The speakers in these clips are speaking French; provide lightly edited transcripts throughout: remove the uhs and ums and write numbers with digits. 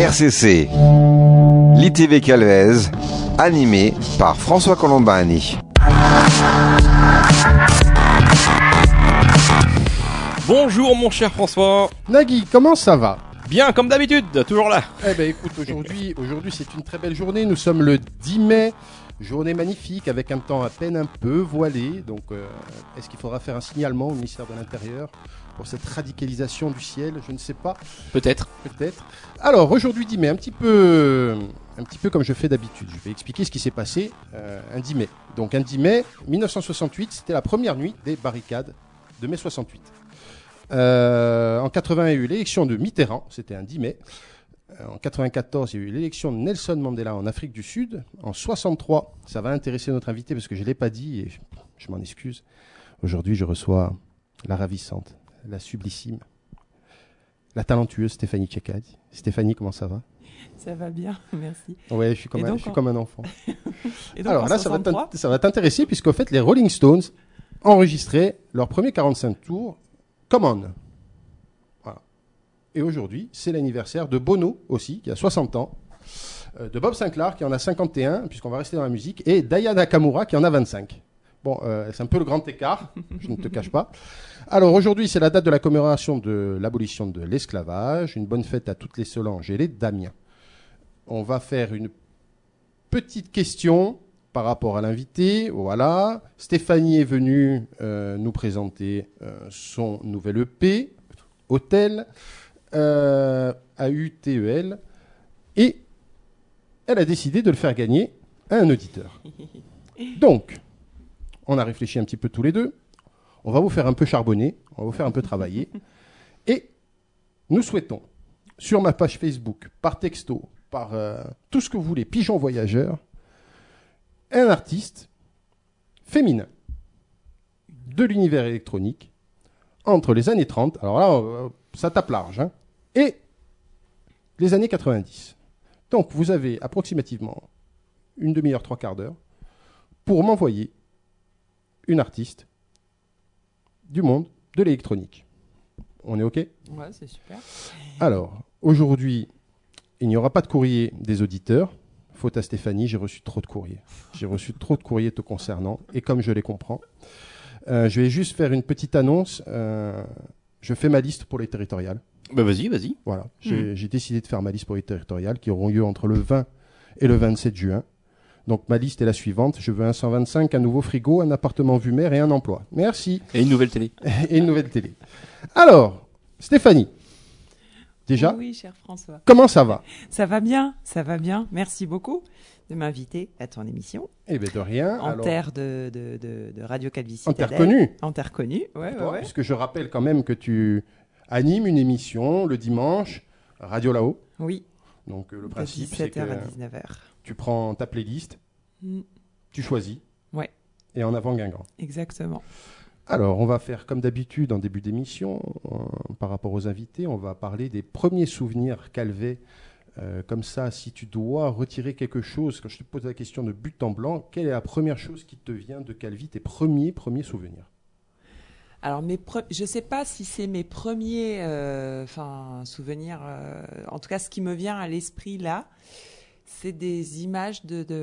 RCC, l'ITV Calvez, animé par François Colombani. Bonjour mon cher François. Nagui, comment ça va? Bien comme d'habitude, toujours là. Eh ben écoute, aujourd'hui c'est une très belle journée. Nous sommes le 10 mai, journée magnifique avec un temps à peine un peu voilé. Donc est-ce qu'il faudra faire un signalement au ministère de l'Intérieur pour cette radicalisation du ciel? Je ne sais pas. Peut-être. Alors aujourd'hui 10 mai, un petit peu comme je fais d'habitude. Je vais expliquer ce qui s'est passé un 10 mai. Donc un 10 mai 1968, c'était la première nuit des barricades de mai 68. En 80, il y a eu l'élection de Mitterrand, c'était un 10 mai. En 94, il y a eu l'élection de Nelson Mandela en Afrique du Sud. En 63, ça va intéresser notre invité parce que je ne l'ai pas dit et je m'en excuse. Aujourd'hui, je reçois la ravissante, la sublissime, la talentueuse Stéphanie Tchekadze. Stéphanie, comment ça va? Ça va bien, merci. Ouais, je suis comme un enfant. Et donc, alors là, ça va t'intéresser puisqu'en fait, les Rolling Stones enregistraient leur premier 45 tours. Come on. Voilà. Et aujourd'hui, c'est l'anniversaire de Bono aussi, qui a 60 ans, de Bob Sinclair, qui en a 51, puisqu'on va rester dans la musique, et d'Aya Nakamura, qui en a 25. Bon, c'est un peu le grand écart, je ne te cache pas. Alors aujourd'hui, c'est la date de la commémoration de l'abolition de l'esclavage. Une bonne fête à toutes les Solange et les Damien. On va faire une petite question par rapport à l'invité. Voilà. Stéphanie est venue nous présenter son nouvel EP, Hôtel, AUTEL, et elle a décidé de le faire gagner à un auditeur. Donc, on a réfléchi un petit peu tous les deux. On va vous faire un peu charbonner, on va vous faire un peu travailler. Et nous souhaitons, sur ma page Facebook, par texto, par tout ce que vous voulez, pigeon voyageur, un artiste féminin de l'univers électronique entre les années 30, alors là, ça tape large, hein, et les années 90. Donc, vous avez approximativement une demi-heure, trois quarts d'heure pour m'envoyer une artiste du monde de l'électronique. On est OK? Ouais, c'est super. Alors, aujourd'hui, il n'y aura pas de courrier des auditeurs. Faute à Stéphanie, j'ai reçu trop de courriers. J'ai reçu trop de courriers te concernant, et comme je les comprends, je vais juste faire une petite annonce. Je fais ma liste pour les territoriales. Bah vas-y. Voilà, j'ai décidé de faire ma liste pour les territoriales qui auront lieu entre le 20 et le 27 juin. Donc ma liste est la suivante. Je veux un 125, un nouveau frigo, un appartement vue mer et un emploi. Merci. Et une nouvelle télé. Et une nouvelle télé. Alors, Stéphanie. Déjà, oui, cher François. Comment ça va? Ça va bien. Merci beaucoup de m'inviter à ton émission. Eh bien, de rien. En terre de Radio Calvi En terre connue. Ouais. Puisque je rappelle quand même que tu animes une émission le dimanche, Radio Là-haut. Oui. Donc le principe, de 17h c'est que à 19h. Tu prends ta playlist, tu choisis. Ouais. Et en avant Guingamp. Exactement. Alors, on va faire comme d'habitude en début d'émission, par rapport aux invités, on va parler des premiers souvenirs Calvet. Comme ça, si tu dois retirer quelque chose, quand je te pose la question de but en blanc, quelle est la première chose qui te vient de Calvi, tes premiers souvenirs? Alors, je ne sais pas si c'est mes premiers souvenirs. En tout cas, ce qui me vient à l'esprit là, c'est des images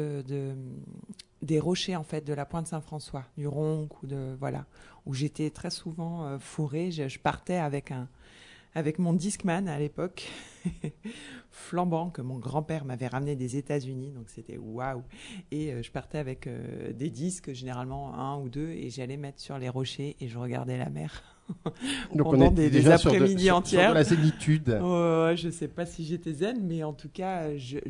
des rochers, en fait, de la Pointe Saint-François, du Ronc, où j'étais très souvent fourrée. Je partais avec mon Discman à l'époque, flambant, que mon grand-père m'avait ramené des États-Unis, donc c'était waouh. Et je partais avec des disques, généralement un ou deux, et j'allais mettre sur les rochers et je regardais la mer. Donc pendant on est des après-midi entières. Sur de la zénitude. Je sais pas si j'étais zen, mais en tout cas,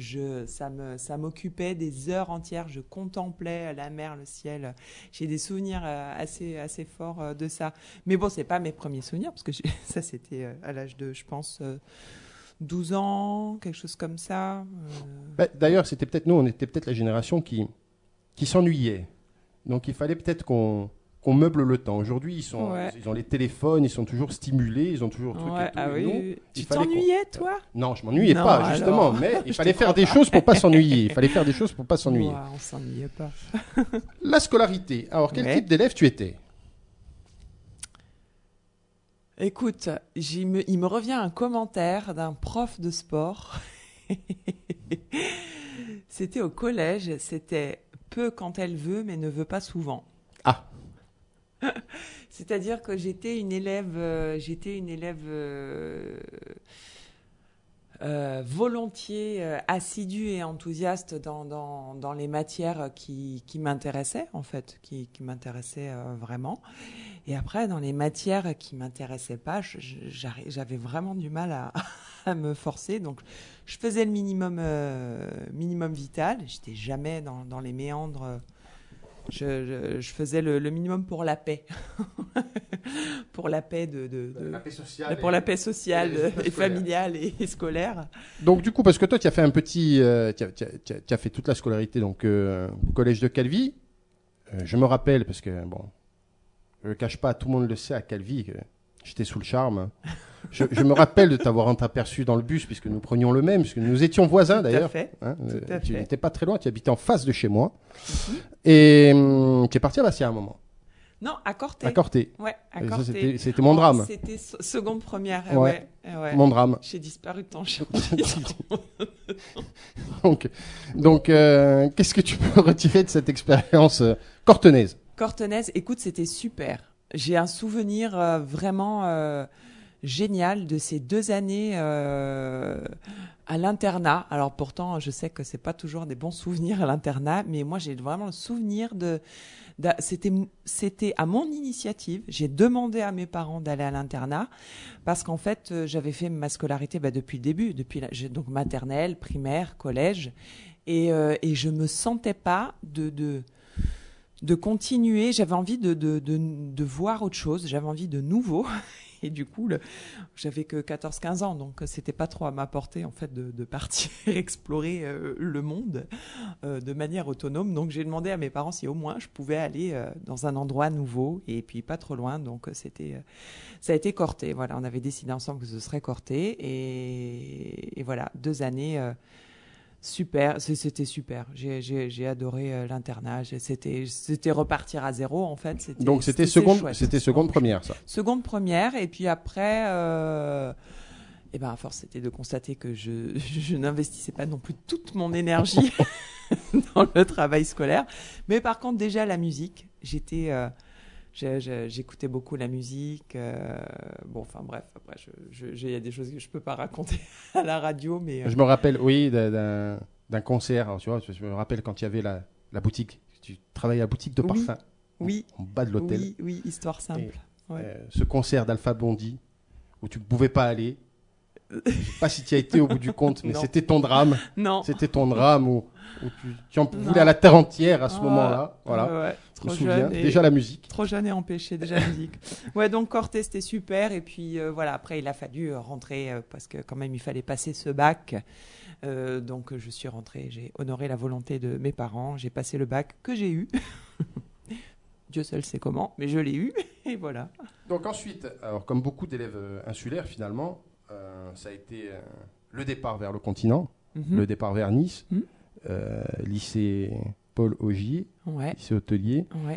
ça m'occupait des heures entières. Je contemplais la mer, le ciel. J'ai des souvenirs assez forts de ça. Mais bon, c'est pas mes premiers souvenirs, parce que ça, c'était à l'âge de, je pense, 12 ans, quelque chose comme ça. D'ailleurs, on était peut-être la génération qui s'ennuyait. Donc il fallait peut-être qu'on meuble le temps. Aujourd'hui, ils ont les téléphones, ils sont toujours stimulés, ils ont toujours truc et tout. Ah oui. Nous, tu t'ennuyais, toi? Non, je m'ennuyais pas, justement. Mais il fallait faire des choses pour pas s'ennuyer. Ouais, on s'ennuyait pas. La scolarité. Alors, quel type d'élève tu étais? Écoute, il me revient un commentaire d'un prof de sport C'était au collège. C'était peu quand elle veut, mais ne veut pas souvent. Ah. C'est-à-dire que j'étais une élève volontiers assidue et enthousiaste dans les matières qui m'intéressaient, en fait, qui m'intéressaient vraiment. Et après, dans les matières qui m'intéressaient pas, j'avais vraiment du mal à me forcer. Donc, je faisais le minimum vital. J'étais jamais dans les méandres. Je faisais le minimum pour la paix. Pour la paix La paix sociale pour la paix sociale et scolaire. familiale et scolaire. Donc du coup, parce que toi, tu as fait un petit, tu as fait toute la scolarité donc au collège de Calvi. Je me rappelle parce que bon, je le cache pas, tout le monde le sait à Calvi que j'étais sous le charme. Je me rappelle de t'avoir aperçu dans le bus puisque nous prenions le même, puisque nous étions voisins d'ailleurs. Tout à fait. Hein, Tout à tu fait. n'étais pas très loin, tu habitais en face de chez moi. Et tu es parti à Bastia à un moment, Non, à Corté. à Corté. Ouais, à Et ça, Corté. c'était mon drame. C'était seconde première. Ouais. Ouais. Mon drame. J'ai disparu de temps. Donc qu'est-ce que tu peux retirer de cette expérience cortenaise? Cortenaise, écoute, c'était super. J'ai un souvenir vraiment génial de ces 2 années à l'internat. Alors pourtant, je sais que c'est pas toujours des bons souvenirs à l'internat, mais moi j'ai vraiment le souvenir c'était à mon initiative. J'ai demandé à mes parents d'aller à l'internat parce qu'en fait, j'avais fait ma scolarité depuis le début, donc maternelle, primaire, collège, et je me sentais pas de continuer. J'avais envie de voir autre chose. J'avais envie de nouveau. Et du coup, j'avais que 14-15 ans, donc c'était pas trop à ma portée en fait de partir explorer le monde de manière autonome. Donc j'ai demandé à mes parents si au moins je pouvais aller dans un endroit nouveau et puis pas trop loin. Donc ça a été Corté. Voilà, on avait décidé ensemble que ce serait Corté et voilà, 2 années. Super, c'était super. J'ai adoré l'internat. C'était repartir à zéro en fait. Donc c'était chouette. seconde première ça. Seconde première et puis après, à force c'était de constater que je n'investissais pas non plus toute mon énergie dans le travail scolaire. Mais par contre déjà la musique, j'écoutais beaucoup la musique. Bon, enfin bref, après, il y a des choses que je peux pas raconter à la radio, mais. Je me rappelle, oui, d'un concert. Alors, tu vois, je me rappelle quand il y avait la boutique. Tu travaillais à la boutique de parfum. Oui. En bas de l'hôtel. Oui, histoire simple. Ouais. Ce concert d'Alpha Blondy où tu ne pouvais pas aller. Je ne sais pas si tu y as été au bout du compte, mais Non. c'était ton drame. Non. C'était ton drame où tu en voulais à la terre entière à ce moment-là. Voilà. Ouais, Je me trop souviens. jeune. Déjà la musique. Trop jeune et empêché, déjà la musique. Ouais, donc Corté, c'était super. Et puis voilà, après, il a fallu rentrer parce que quand même, il fallait passer ce bac. Donc je suis rentrée, j'ai honoré la volonté de mes parents. J'ai passé le bac que j'ai eu. Dieu seul sait comment, mais je l'ai eu. Et voilà. Donc ensuite, alors comme beaucoup d'élèves insulaires finalement, ça a été le départ vers le continent, le départ vers Nice, lycée Paul Augier, Ouais. lycée hôtelier. Ouais.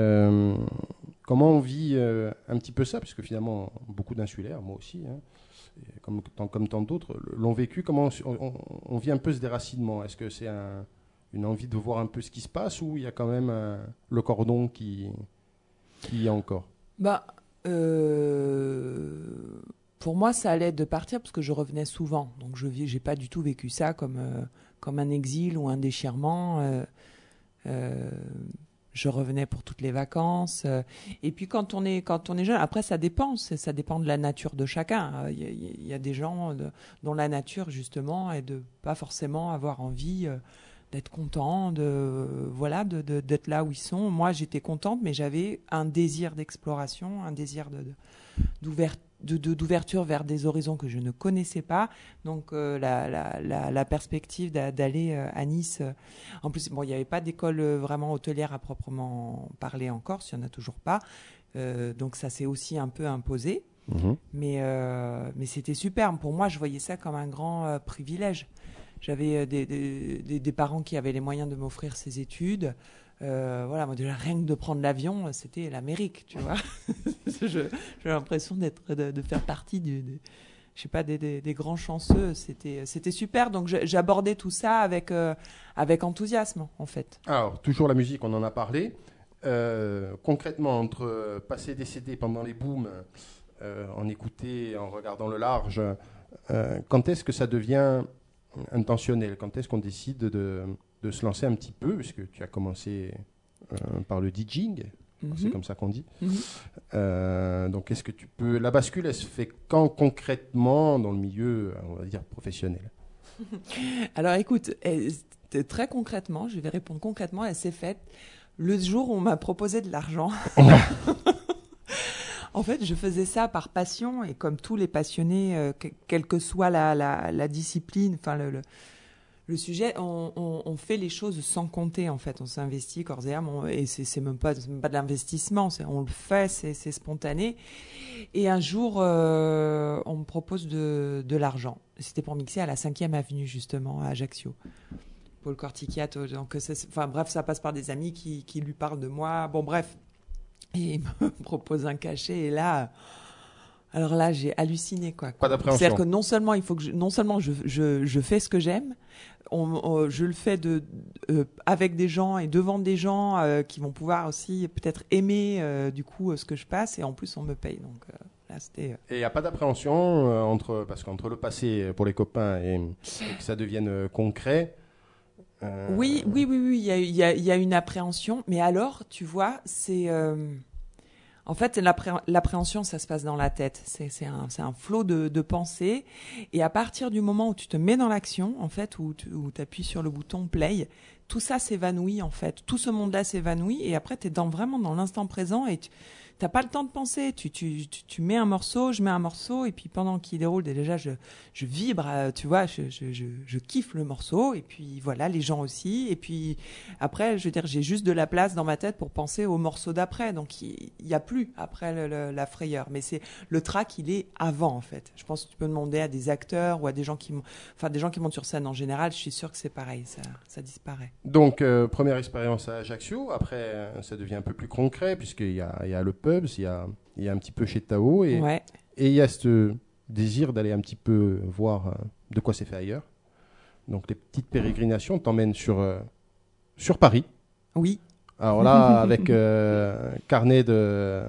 Comment on vit un petit peu ça, parce que finalement beaucoup d'insulaires, moi aussi, hein, et comme tant d'autres, l'ont vécu. Comment on vit un peu ce déracinement? Est-ce que c'est une envie de voir un peu ce qui se passe ou il y a quand même le cordon qui y est encore? Pour moi, ça allait de partir parce que je revenais souvent. Donc, j'ai pas du tout vécu ça comme un exil ou un déchirement. Je revenais pour toutes les vacances. Et puis, quand on est jeune, après, ça dépend. Ça dépend de la nature de chacun. Il y a des gens dont la nature, justement, est de pas forcément avoir envie d'être content, d'être là où ils sont. Moi, j'étais contente, mais j'avais un désir d'exploration, un désir d'ouverture vers des horizons que je ne connaissais pas. Donc la perspective d'aller à Nice. En plus, bon, il n'y avait pas d'école vraiment hôtelière à proprement parler en Corse, il n'y en a toujours pas. Donc ça s'est aussi un peu imposé. Mais c'était super. Pour moi, je voyais ça comme un grand privilège. J'avais des parents qui avaient les moyens de m'offrir ces études. Voilà, moi déjà rien que de prendre l'avion, c'était l'Amérique, tu vois. J'ai l'impression de faire partie je sais pas, des grands chanceux. C'était super. Donc j'abordais tout ça avec enthousiasme, en fait. Alors, toujours la musique, on en a parlé. Concrètement, entre passer des CD pendant les booms, en écouter, en regardant le large, quand est-ce que ça devient intentionnel? Quand est-ce qu'on décide de se lancer un petit peu, puisque tu as commencé par le DJing, c'est comme ça qu'on dit. Donc, est-ce que tu peux... La bascule, elle se fait quand concrètement dans le milieu, on va dire, professionnel? Alors, écoute, très concrètement, je vais répondre concrètement, elle s'est faite le jour où on m'a proposé de l'argent. En fait, je faisais ça par passion, et comme tous les passionnés, quelle que soit la discipline, enfin le sujet, on fait les choses sans compter, en fait. On s'investit corps et âme, et c'est même pas de l'investissement, on le fait, c'est spontané. Et un jour, on me propose de l'argent. C'était pour mixer à la 5e avenue, justement, à Ajaccio. Paul Cortichiato. Donc, enfin, bref, ça passe par des amis qui lui parlent de moi. Bon, bref. Et il me propose un cachet, et là... Alors là, j'ai halluciné, quoi. Pas d'appréhension. C'est-à-dire que non seulement je fais ce que j'aime, je le fais avec des gens et devant des gens qui vont pouvoir aussi peut-être aimer du coup ce que je passe, et en plus on me paye. Donc là, c'était. Et il n'y a pas d'appréhension parce qu'entre le passé pour les copains et que ça devienne concret. Oui, il y a une appréhension, mais alors, tu vois, c'est. En fait, l'appréhension, ça se passe dans la tête. C'est un flot de pensées. Et à partir du moment où tu te mets dans l'action, en fait, où tu appuies sur le bouton play, tout ça s'évanouit, en fait. Tout ce monde-là s'évanouit. Et après, tu es vraiment dans l'instant présent, et tu n'as pas le temps de penser. Tu mets un morceau, je mets un morceau, et puis pendant qu'il déroule, déjà, je vibre, tu vois, je kiffe le morceau. Et puis voilà, les gens aussi. Et puis après, je veux dire, j'ai juste de la place dans ma tête pour penser au morceau d'après. Donc, il n'y a plus après la frayeur. Mais le track, il est avant, en fait. Je pense que tu peux demander à des acteurs ou à des gens qui montent sur scène en général. Je suis sûre que c'est pareil, ça disparaît. Donc, première expérience à Ajaccio. Après, ça devient un peu plus concret, puisqu'il y a le pub, il y a un petit peu chez Tao. Et il y a ce désir d'aller un petit peu voir de quoi c'est fait ailleurs. Donc, les petites pérégrinations t'emmènent sur Paris. Oui. Alors là, avec carnet de...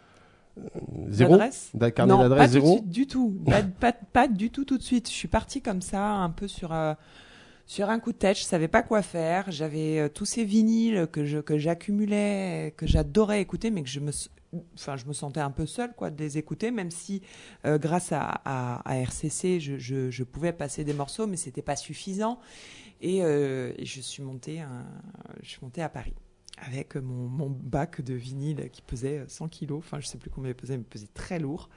zéro. Carnet d'adresse zéro. Non, pas du tout. Pas du tout de suite. Je suis partie comme ça, un peu sur un coup de tête. Je savais pas quoi faire. J'avais tous ces vinyles que j'accumulais, que j'adorais écouter, mais que je me sentais un peu seule, quoi, de les écouter, même si grâce à RCC, je pouvais passer des morceaux, mais c'était pas suffisant. Et je suis montée à Paris avec mon bac de vinyle qui pesait 100 kilos. Enfin, je sais plus combien il pesait, mais il pesait très lourd.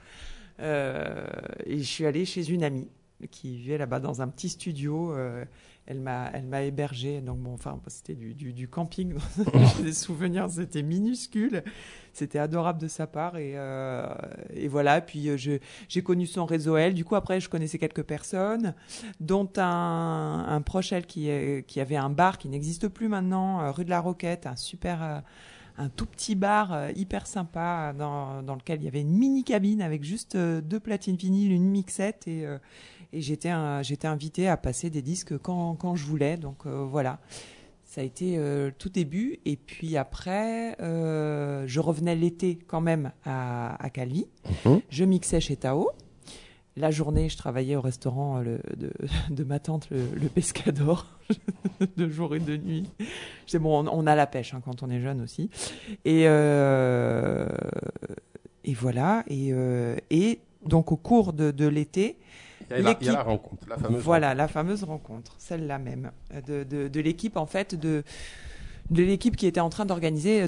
Et je suis allée chez une amie qui vivait là-bas dans un petit studio. Elle m'a hébergée. Donc bon, enfin, c'était du camping. J'ai des souvenirs, c'était minuscule. C'était adorable de sa part. Et voilà. Puis j'ai connu son réseau, elle. Du coup, après, je connaissais quelques personnes, dont un proche, elle, qui avait un bar qui n'existe plus maintenant, rue de la Roquette, un tout petit bar hyper sympa dans lequel il y avait une mini cabine avec juste 2 platines vinyles, une mixette, et j'étais invitée à passer des disques quand je voulais. Donc voilà, ça a été tout début. Et puis après, je revenais l'été quand même à Calvi. Je mixais chez Tao. La journée, je travaillais au restaurant de ma tante, le Pescador, de jour et de nuit. C'est bon, on a la pêche quand on est jeune aussi. Et voilà. Et donc, au cours de l'été, il y a la rencontre, la fameuse rencontre. La fameuse rencontre, celle-là même, de l'équipe, en fait, de l'équipe qui était en train d'organiser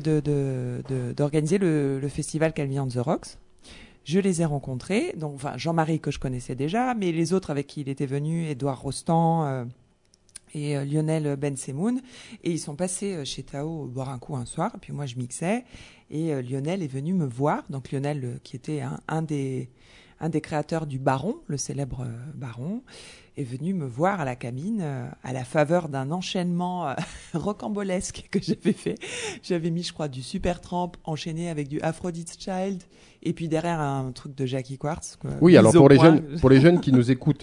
le festival Calvi on the Rocks. Je les ai rencontrés, donc Jean-Marie que je connaissais déjà, mais les autres avec qui il était venu, Édouard Rostand et Lionel Bensemoun, et ils sont passés chez Tao boire un coup un soir, et puis moi je mixais, et Lionel est venu me voir, donc Lionel qui était un des créateurs du Baron, le célèbre Baron, est venu me voir à la cabine à la faveur d'un enchaînement rocambolesque que j'avais fait. J'avais mis, je crois, du Supertramp enchaîné avec du Aphrodite's Child et puis derrière un truc de Jackie Quartz. Quoi. Oui, Mise alors au point. pour les jeunes qui nous écoutent,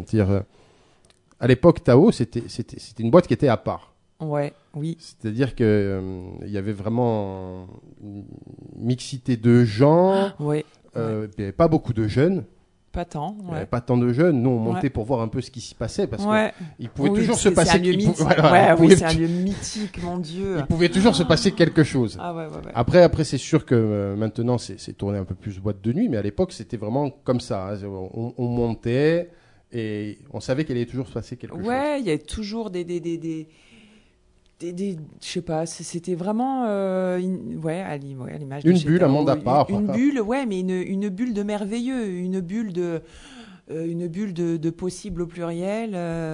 à l'époque, Tao, c'était une boîte qui était à part. Ouais, oui. C'est-à-dire que il y avait vraiment une mixité de gens. Ouais. Il n'y avait pas beaucoup de jeunes. Pas tant. Il n'y avait Ouais. pas tant de jeunes. Nous, on montait pour voir un peu ce qui s'y passait parce Ouais. qu'il pouvait Oui, toujours se passer. C'est un lieu il pou- mythique. voilà, Ouais, il oui, pouvait- c'est un lieu mythique, mon Dieu. il pouvait toujours se passer quelque chose. Ah ouais. Après, c'est sûr que maintenant, c'est tourné un peu plus boîte de nuit, mais à l'époque, c'était vraiment comme ça. Hein. On montait et on savait qu'il allait toujours se passer quelque chose. Ouais, il y a toujours des je sais pas, c'était vraiment à l'image de Une chez bulle, un Tao. monde à part. Une bulle, ouais, mais une bulle de merveilleux, une bulle de possible au pluriel.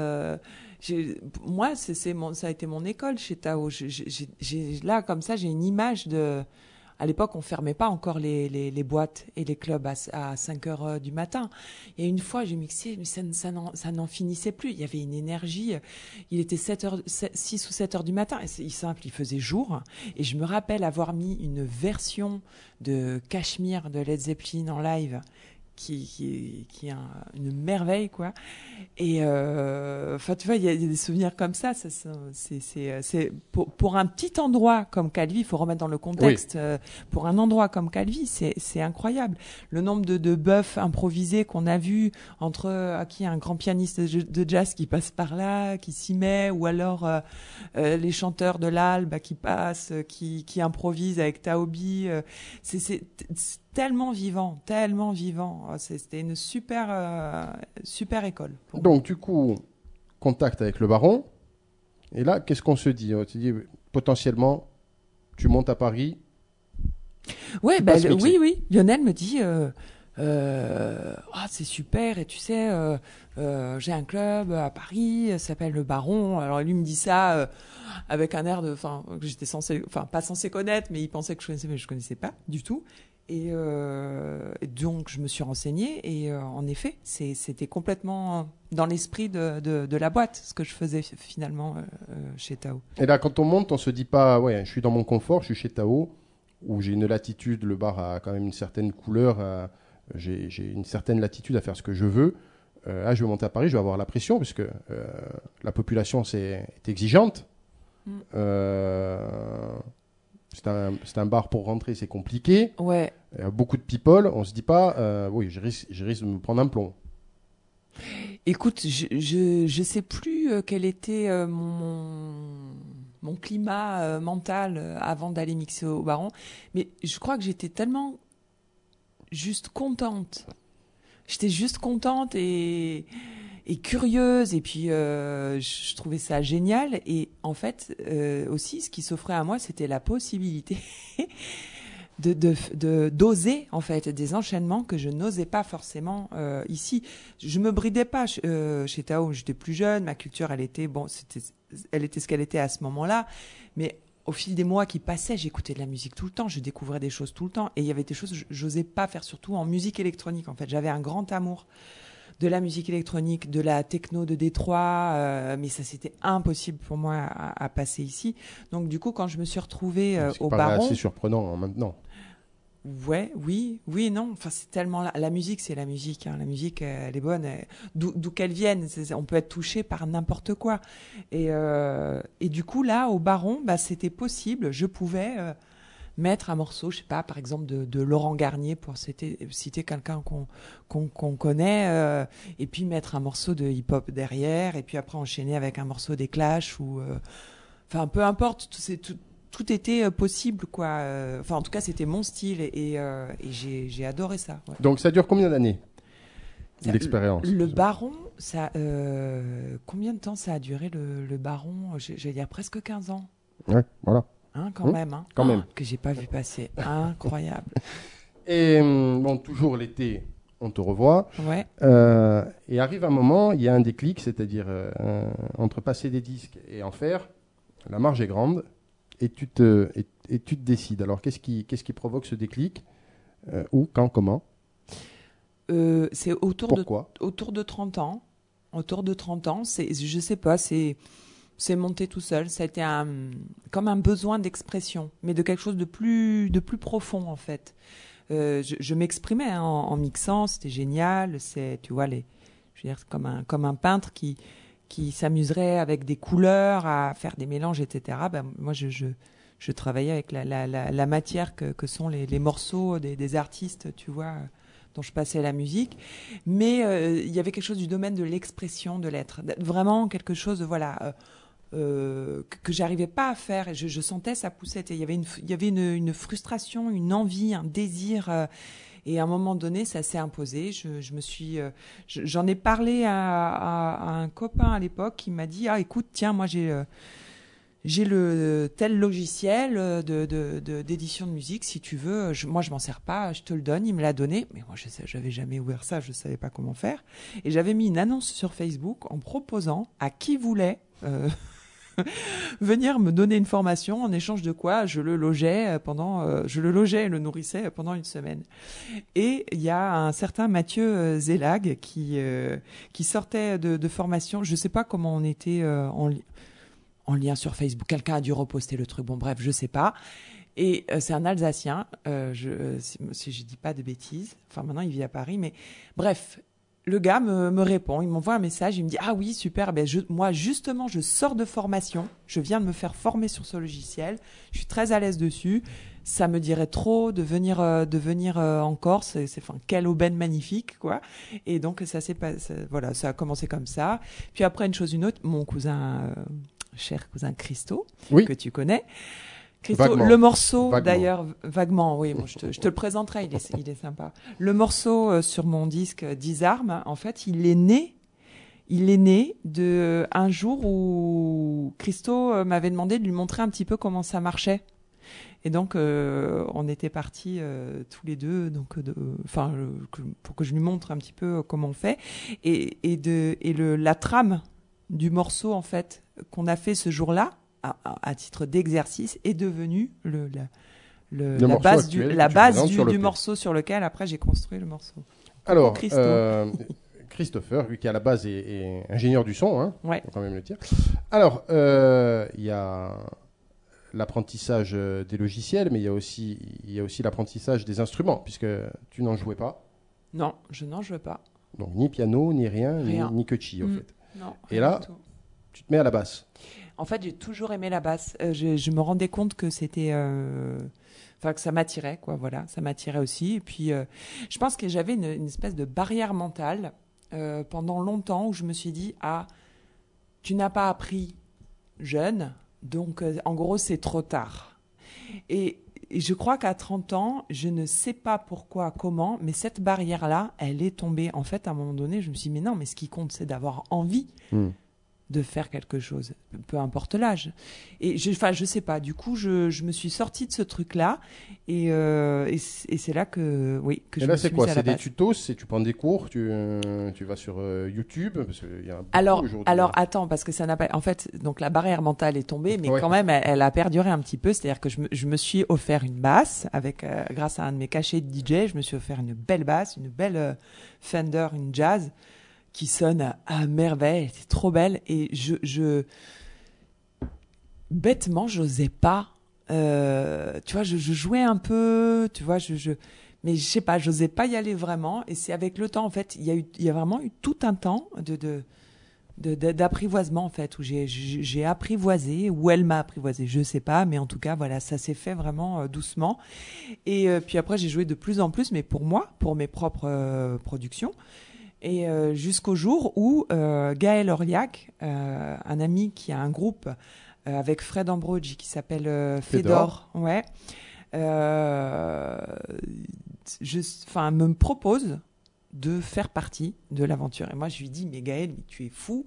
Moi, ça a été mon école chez Tao. Là, comme ça, j'ai une image de. À l'époque, on fermait pas encore les boîtes et les clubs à 5 heures du matin. Et une fois, j'ai mixé, mais ça n'en finissait plus. Il y avait une énergie. Il était 6 ou 7 heures du matin. Et c'est simple, il faisait jour. Et je me rappelle avoir mis une version de Cashmere de Led Zeppelin en live qui est une merveille, quoi. Et enfin, tu vois, il y a des souvenirs comme ça. C'est pour un petit endroit comme Calvi, il faut remettre dans le contexte. Pour un endroit comme Calvi, c'est incroyable. Le nombre de bœufs improvisés qu'on a vu entre un grand pianiste de jazz qui passe par là, qui s'y met, ou alors les chanteurs de l'Albe qui passent, qui improvisent avec Taobi. C'est tellement vivant. C'était une super école. Donc, du coup, contact avec le baron. Et là, qu'est-ce qu'on se dit? On se dit, potentiellement, tu montes à Paris. Ouais, Tu passes mixer. oui. Lionel me dit, c'est super. Et tu sais, j'ai un club à Paris, ça s'appelle le Baron. Alors lui me dit ça avec un air que j'étais pas censé connaître, mais il pensait que je connaissais, mais je connaissais pas du tout. Et donc je me suis renseignée et en effet c'était complètement dans l'esprit de la boîte ce que je faisais finalement chez Tao. Et là, quand on monte, on se dit pas, ouais, je suis dans mon confort, je suis chez Tao, où j'ai une latitude, le bar a quand même une certaine couleur, j'ai une certaine latitude à faire ce que je veux. Là, je vais monter à Paris, je vais avoir la pression, parce que la population est exigeante. C'est un bar pour rentrer, c'est compliqué. Ouais. Beaucoup de people, on se dit pas, oui, je risque de me prendre un plomb. Écoute, je sais plus quel était mon climat mental avant d'aller mixer au Baron, mais je crois que j'étais tellement juste contente. J'étais juste contente et curieuse, et puis je trouvais ça génial. Et en fait, aussi, ce qui s'offrait à moi, c'était la possibilité d'oser en fait des enchaînements que je n'osais pas forcément ici. Je me bridais pas chez Tao, j'étais plus jeune, ma culture elle était ce qu'elle était à ce moment-là, mais au fil des mois qui passaient, j'écoutais de la musique tout le temps, je découvrais des choses tout le temps, et il y avait des choses que j'osais pas faire, surtout en musique électronique. En fait, j'avais un grand amour de la musique électronique, de la techno de Détroit, mais ça c'était impossible pour moi à passer ici. Donc du coup, quand je me suis retrouvée au Baron, c'est assez surprenant maintenant. Oui, non. Enfin, c'est tellement la musique, c'est la musique. Hein. La musique, elle est bonne. D'où qu'elle vienne, on peut être touché par n'importe quoi. Et du coup, là, au Baron, c'était possible. Je pouvais mettre un morceau, je sais pas, par exemple de Laurent Garnier pour citer quelqu'un qu'on connaît, et puis mettre un morceau de hip-hop derrière, et puis après enchaîner avec un morceau des Clash ou, enfin, peu importe. Tout était possible, quoi. Enfin, en tout cas, c'était mon style et j'ai adoré ça. Ouais. Donc, ça dure combien d'années, l'expérience? Le Baron, combien de temps ça a duré, le Baron? J'allais dire presque 15 ans. Ouais, voilà. Quand même. Hein. Quand même. Que j'ai pas vu passer. Incroyable. Et bon, toujours l'été, on te revoit. Ouais. Et arrive un moment, il y a un déclic, c'est-à-dire entre passer des disques et en faire, la marge est grande. Et tu te décides. Alors, qu'est-ce qui provoque ce déclic? Où, quand, comment? C'est autour de 30 ans. Autour de 30 ans, je sais pas, c'est monté tout seul. Ça a été comme un besoin d'expression, mais de quelque chose de plus profond en fait. Je m'exprimais en mixant, c'était génial. Tu vois, je veux dire, comme un peintre qui s'amuserait avec des couleurs à faire des mélanges, etc. Ben, moi, je travaillais avec la matière que sont les morceaux des artistes, tu vois, dont je passais la musique. Mais il y avait quelque chose du domaine de l'expression, de l'être. Vraiment quelque chose de, voilà, que j'arrivais pas à faire. Et je sentais ça poussait. Et il y avait une frustration, une envie, un désir. Et à un moment donné, ça s'est imposé. J'en ai parlé à un copain à l'époque qui m'a dit, écoute, tiens, moi j'ai le tel logiciel d'édition de musique, si tu veux. Moi, je m'en sers pas, je te le donne. Il me l'a donné, mais moi, j'avais jamais ouvert ça, je savais pas comment faire. Et j'avais mis une annonce sur Facebook en proposant à qui voulait venir me donner une formation, en échange de quoi je le logeais et le nourrissais pendant une semaine. Et il y a un certain Mathieu Zélag qui sortait de formation. Je sais pas comment on était en lien sur Facebook. Quelqu'un a dû reposter le truc. Bon, bref, je sais pas. Et c'est un Alsacien. Si je dis pas de bêtises. Enfin, maintenant, il vit à Paris. Mais bref, le gars me répond. Il m'envoie un message. Il me dit, ah oui, super. Ben, moi, justement, je sors de formation. Je viens de me faire former sur ce logiciel. Je suis très à l'aise dessus. Ça me dirait trop de venir en Corse. Enfin, quelle aubaine magnifique, quoi. Et donc, voilà, ça a commencé comme ça. Puis après, une autre, mon cousin, cher cousin Christo, Oui. que tu connais. Christo, Vaguement. Le morceau, Vaguement. d'ailleurs, vaguement, oui, bon, je te le présenterai, il est sympa. Le morceau sur mon disque Disarme, en fait, il est né de un jour où Christo m'avait demandé de lui montrer un petit peu comment ça marchait. Et donc, on était partis tous les deux, donc, pour que je lui montre un petit peu comment on fait, la trame du morceau, en fait, qu'on a fait ce jour-là, à titre d'exercice, est devenue la base du morceau sur lequel, après, j'ai construit le morceau. Alors, Christo. Christopher, lui qui à la base est ingénieur du son, hein, Ouais. faut quand même le dire. Alors, il y a l'apprentissage des logiciels, mais il y a aussi l'apprentissage des instruments, puisque tu n'en jouais pas. Non, je n'en jouais pas. Donc, ni piano, ni rien. Ni quechi, en fait. Non. Et là, tu te mets à la basse. En fait, j'ai toujours aimé la basse. Je me rendais compte que c'était, que ça m'attirait, quoi. Voilà, ça m'attirait aussi. Et puis, je pense que j'avais une espèce de barrière mentale pendant longtemps où je me suis dit, tu n'as pas appris jeune, donc en gros, c'est trop tard. Et je crois qu'à 30 ans, je ne sais pas pourquoi, comment, mais cette barrière-là, elle est tombée. En fait, à un moment donné, je me suis dit, mais non, mais ce qui compte, c'est d'avoir envie de faire quelque chose, peu importe l'âge. Et je sais pas. Du coup, je me suis sortie de ce truc-là, et c'est là que je me suis mise à la basse. Et là, c'est quoi ? C'est des tutos, tu prends des cours, tu vas sur YouTube, parce qu'il y a beaucoup alors attends, parce que ça n'a pas. En fait, donc la barrière mentale est tombée, mais quand même, elle a perduré un petit peu. C'est-à-dire que je me suis offert une basse grâce à un de mes cachets de DJ, je me suis offert une belle basse, une belle Fender, une Jazz, qui sonne à merveille, elle était trop belle, et bêtement, j'osais pas, tu vois, je jouais un peu, tu vois, mais je sais pas, j'osais pas y aller vraiment, et c'est avec le temps, en fait, il y a vraiment eu tout un temps d'apprivoisement, en fait, où j'ai apprivoisé, ou elle m'a apprivoisé, je sais pas, mais en tout cas, voilà, ça s'est fait vraiment doucement, et puis après, j'ai joué de plus en plus, mais pour moi, pour mes propres productions. Et jusqu'au jour où Gaël Orliac, un ami qui a un groupe avec Fred Ambrogi qui s'appelle Fedor, me propose de faire partie de l'aventure. Et moi, je lui dis, mais Gaël, mais tu es fou.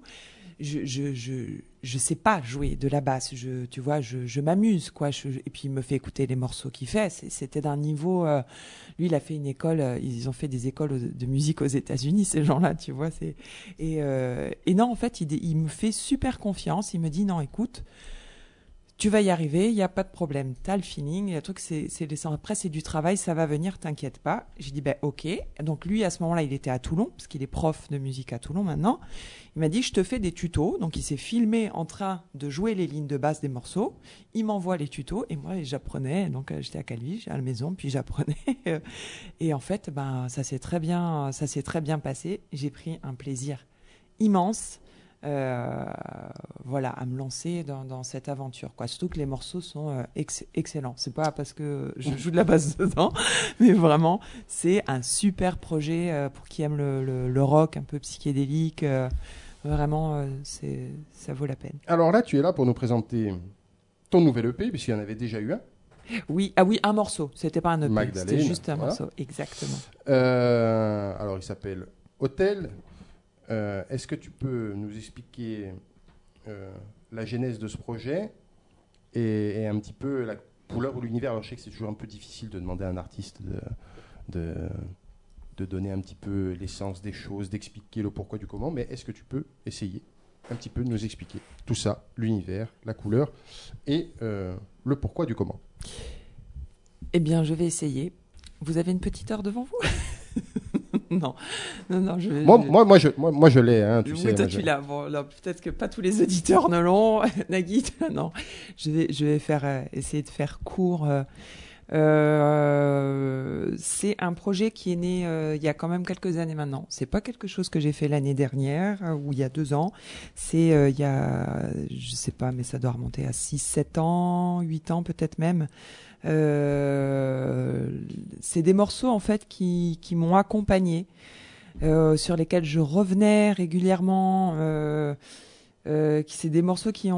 Je sais pas jouer de la basse. Tu vois, je m'amuse, quoi. Et puis, il me fait écouter les morceaux qu'il fait. C'était d'un niveau. Lui, il a fait une école. Ils ont fait des écoles de musique aux États-Unis, ces gens-là, tu vois. Et non, en fait, il me fait super confiance. Il me dit, non, écoute, tu vas y arriver, il n'y a pas de problème. Tu as le feeling, le truc, après, c'est du travail, ça va venir, t'inquiète pas. J'ai dit, ok. Donc lui, à ce moment-là, il était à Toulon, parce qu'il est prof de musique à Toulon maintenant. Il m'a dit, je te fais des tutos. Donc il s'est filmé en train de jouer les lignes de basse des morceaux. Il m'envoie les tutos, et moi, j'apprenais. Donc j'étais à Calvi, à la maison, puis j'apprenais. Et en fait, ça s'est très bien passé. J'ai pris un plaisir immense. À me lancer dans cette aventure, quoi. Surtout que les morceaux sont excellents. C'est pas parce que je joue de la basse dedans, mais vraiment, c'est un super projet pour qui aime le rock un peu psychédélique. Vraiment, ça vaut la peine. Alors là, tu es là pour nous présenter ton nouvel EP, puisqu'il y en avait déjà eu un. Oui, un morceau. C'était pas un EP, Magdalene, c'était juste un voilà. morceau, exactement. Alors, il s'appelle Hôtel. Est-ce que tu peux nous expliquer la genèse de ce projet et un petit peu la couleur ou l'univers? Alors, je sais que c'est toujours un peu difficile de demander à un artiste de donner un petit peu l'essence des choses, d'expliquer le pourquoi du comment, mais est-ce que tu peux essayer un petit peu de nous expliquer tout ça, l'univers, la couleur et le pourquoi du comment? Eh bien, je vais essayer. Vous avez une petite heure devant vous? Non, moi, je l'ai, hein, tu sais. Oui, toi, tu l'as. Bon, là, peut-être que pas tous les auditeurs ne l'ont. Nagui, non. Je vais essayer de faire court. C'est un projet qui est né il y a quand même quelques années maintenant. C'est pas quelque chose que j'ai fait l'année dernière ou il y a 2 ans. C'est il y a, je sais pas, mais ça doit remonter à 6, 7 ans, 8 ans peut-être même. C'est des morceaux en fait qui m'ont accompagné, sur lesquels je revenais régulièrement. C'est des morceaux qui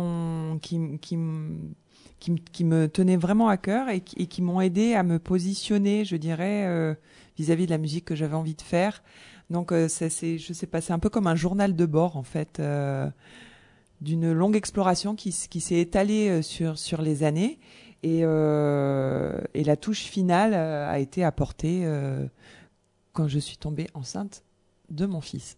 me tenaient vraiment à cœur et qui m'ont aidé à me positionner, je dirais, vis-à-vis de la musique que j'avais envie de faire. Donc je sais pas, c'est un peu comme un journal de bord en fait, d'une longue exploration qui s'est étalée sur les années. Et la touche finale a été apportée quand je suis tombée enceinte de mon fils.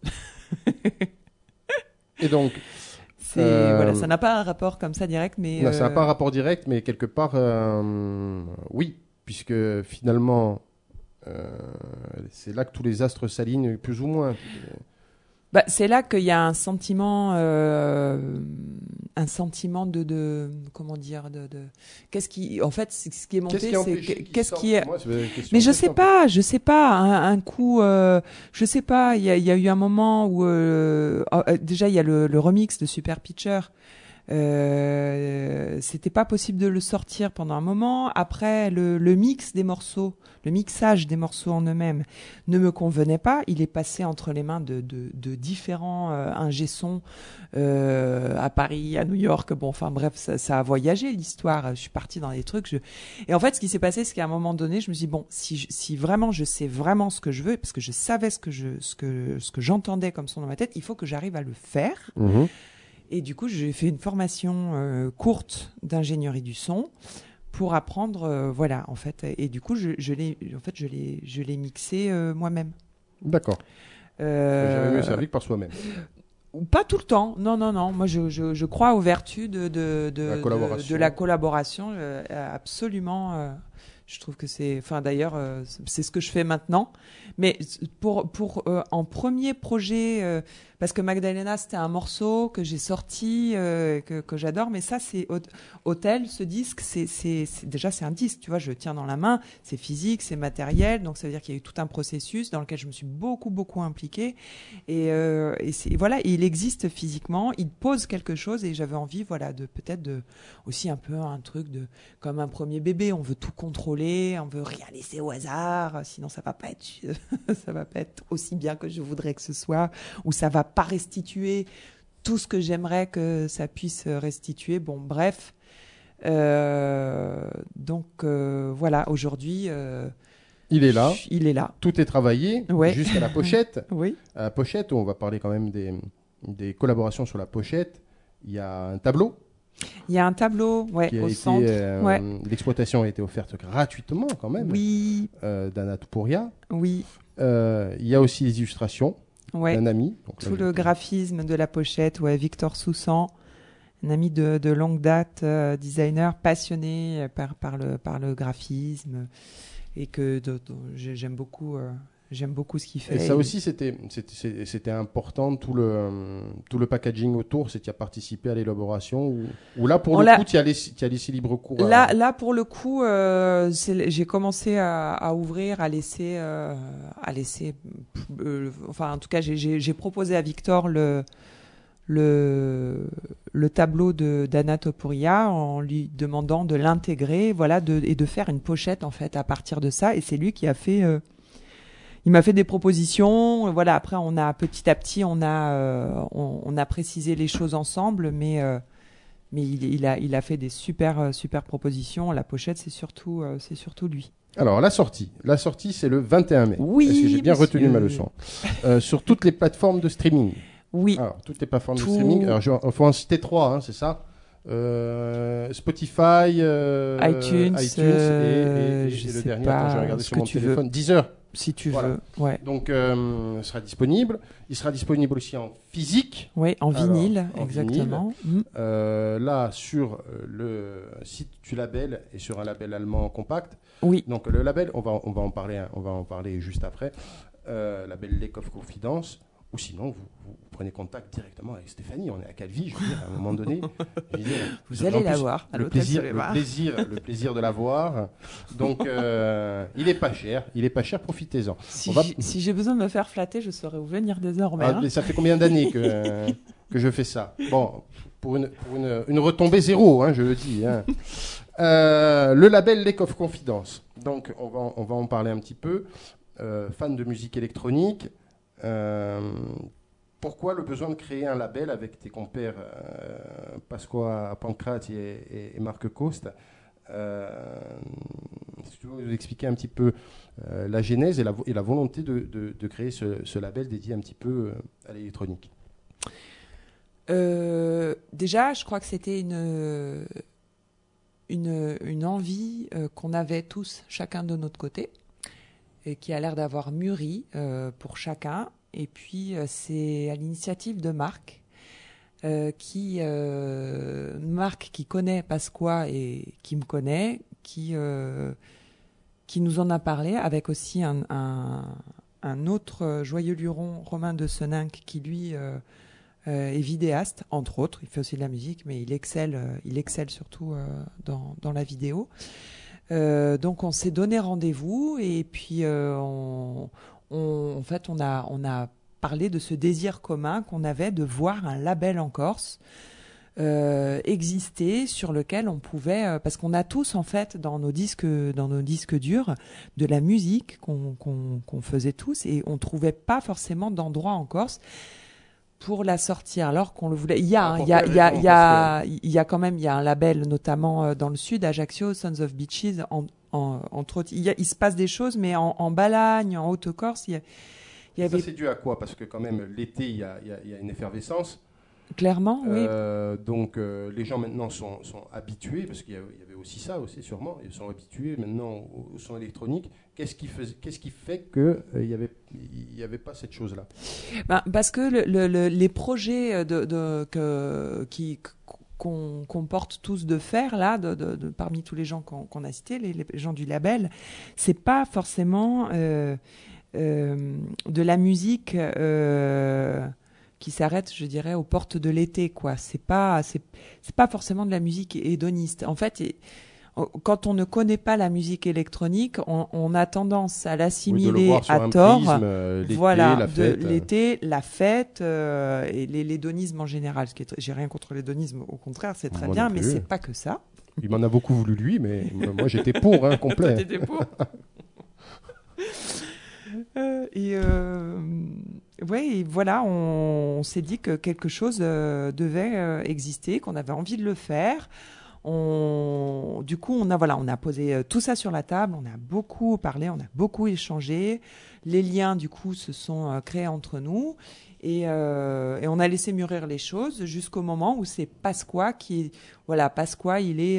Et donc, voilà, ça n'a pas un rapport comme ça direct, mais non, ça n'a pas un rapport direct, mais quelque part, oui, puisque finalement, c'est là que tous les astres s'alignent plus ou moins. C'est là qu'il y a un sentiment de comment dire, de qu'est-ce qui, en fait, ce qui est monté, qu'est-ce qui est. Mais je sais pas, un coup, je sais pas. Il y a eu un moment où déjà il y a le remix de Super Pitcher. C'était pas possible de le sortir pendant un moment. Après, le mix des morceaux, le mixage des morceaux en eux-mêmes ne me convenait pas. Il est passé entre les mains de différents ingé-sons à Paris, à New York. Bon, enfin bref, ça a voyagé l'histoire. Je suis partie dans des trucs. Et en fait, ce qui s'est passé, c'est qu'à un moment donné, je me suis dit bon, si vraiment je sais vraiment ce que je veux, parce que je savais ce que j'entendais comme son dans ma tête, il faut que j'arrive à le faire. Mmh. Et du coup, j'ai fait une formation courte d'ingénierie du son pour apprendre, voilà, en fait. Et du coup, je l'ai mixé moi-même. D'accord. Jamais mieux servi que par soi-même. Pas tout le temps. Non. Moi, je crois aux vertus de la collaboration. Absolument. Je trouve que c'est, enfin d'ailleurs, c'est ce que je fais maintenant. Mais pour en premier projet, parce que Magdalena c'était un morceau que j'ai sorti, que j'adore. Mais ça c'est Hôtel, ce disque, c'est déjà c'est un disque. Tu vois, je le tiens dans la main, c'est physique, c'est matériel. Donc ça veut dire qu'il y a eu tout un processus dans lequel je me suis beaucoup impliquée. Et voilà, il existe physiquement, il pose quelque chose. Et j'avais envie, voilà, peut-être aussi un peu un truc comme un premier bébé. On veut tout contrôler, on veut rien laisser au hasard, sinon ça va pas être aussi bien que je voudrais que ce soit, ou ça va pas restituer tout ce que j'aimerais que ça puisse restituer. Bon, bref. Donc voilà, aujourd'hui. Il est là. Il est là. Tout est travaillé, ouais. Jusqu'à la pochette. Oui. À la pochette, on va parler quand même des collaborations sur la pochette. Il y a un tableau. Il y a un tableau, ouais, au centre. Ouais. L'exploitation a été offerte gratuitement quand même. Oui. d'Anna Toupouria. Oui. Il y a aussi les illustrations d'un ami. Donc, tout le graphisme de la pochette, ouais, Victor Soussan, un ami de longue date, designer passionné par le graphisme et dont j'aime beaucoup ce qu'il fait. Et ça aussi, c'était important, tout le packaging autour, c'est qu'il a participé à l'élaboration, ou là, pour le coup, tu as laissé libre cours Là, pour le coup, j'ai commencé à ouvrir, à laisser, enfin, en tout cas, j'ai proposé à Victor le tableau d'Anna Topuria en lui demandant de l'intégrer, voilà, et de faire une pochette en fait à partir de ça. Et c'est lui qui a fait. Il m'a fait des propositions. Voilà. Après, on a petit à petit, on a précisé les choses ensemble, mais il a fait des super propositions. La pochette, c'est surtout lui. Alors, la sortie, c'est le 21 mai. Oui, est-ce que j'ai bien retenu ma leçon sur toutes les plateformes de streaming. Oui. Alors, toutes les plateformes de streaming. Alors, il faut en citer 3, hein, c'est ça Spotify, iTunes et le dernier, attends, je vais regarder sur mon téléphone, Deezer. Si tu voilà. veux, ouais. Donc, il sera disponible. Il sera disponible aussi en physique. Oui, en vinyle, en exactement. Vinyle. Là, sur le site du label et sur un label allemand compact. Oui. Donc, le label, on va en parler juste après. Label Lake of Confidence. Ou sinon, vous prenez contact directement avec Stéphanie. On est à Calvi, je veux dire, à un moment donné. Vous allez la voir. Le plaisir de la voir. Donc, il est pas cher. Profitez-en. Si j'ai besoin de me faire flatter, je saurais où venir désormais. Mais ça fait combien d'années que je fais ça? Bon, pour une retombée zéro, hein, je le dis. Hein. Le label Lake of Confidence. Donc, on va en parler un petit peu. Fan de musique électronique. Pourquoi le besoin de créer un label avec tes compères Pasqua Pancrate et Marc Coste si tu veux nous expliquer un petit peu la genèse et la volonté de créer ce label dédié un petit peu à l'électronique. Déjà, je crois que c'était une envie qu'on avait tous, chacun de notre côté, et qui a l'air d'avoir mûri pour chacun. Et puis, c'est à l'initiative de Marc, Marc qui connaît Pasqua et qui me connaît, qui nous en a parlé, avec aussi un autre joyeux luron, Romain de Seninck, qui lui est vidéaste, entre autres. Il fait aussi de la musique, mais il excelle surtout dans la vidéo. Donc on s'est donné rendez-vous et puis en fait on a parlé de ce désir commun qu'on avait de voir un label en Corse exister sur lequel on pouvait parce qu'on a tous en fait dans nos disques durs de la musique qu'on faisait tous et on trouvait pas forcément d'endroit en Corse pour la sortir alors qu'on le voulait. Il y a quand même un label notamment dans le sud, Ajaccio, Sons of Beaches, entre autres. Il se passe des choses, mais en Balagne, en Haute-Corse, il y avait... Ça c'est dû à quoi? Parce que quand même l'été il y a une effervescence. Clairement, oui. Donc les gens maintenant sont habitués, parce qu'il y avait aussi ça aussi sûrement, ils sont habitués maintenant au son électronique. Qu'est-ce qui fait qu'il n'y avait pas cette chose-là? Parce que les projets qu'on porte tous de faire là, parmi tous les gens qu'on a cités, les gens du label, c'est pas forcément de la musique qui s'arrête, je dirais, aux portes de l'été, quoi. C'est pas forcément de la musique hédoniste. En fait, quand on ne connaît pas la musique électronique, on a tendance à l'assimiler à tort. Voilà, l'été, la fête et l'hédonisme en général. J'ai rien contre l'hédonisme, au contraire, c'est très bien, mais c'est pas que ça. Il m'en a beaucoup voulu lui, mais moi j'étais pour, hein, complet. T'étais pour. Et voilà, on s'est dit que quelque chose devait exister, qu'on avait envie de le faire. Du coup, on a posé tout ça sur la table, on a beaucoup parlé, on a beaucoup échangé. Les liens, du coup, se sont créés entre nous et on a laissé mûrir les choses jusqu'au moment où c'est Pasqua Pasqua,